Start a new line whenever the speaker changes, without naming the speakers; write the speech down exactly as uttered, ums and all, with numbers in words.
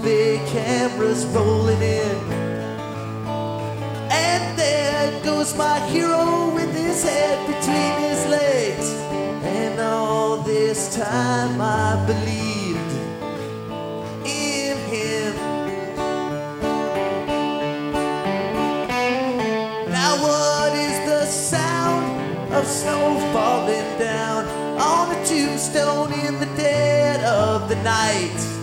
The cameras rolling in, and there goes my hero with his head between his legs. And all this time I believed in him. Now what is the sound of snow falling down on a tombstone in the dead of the night?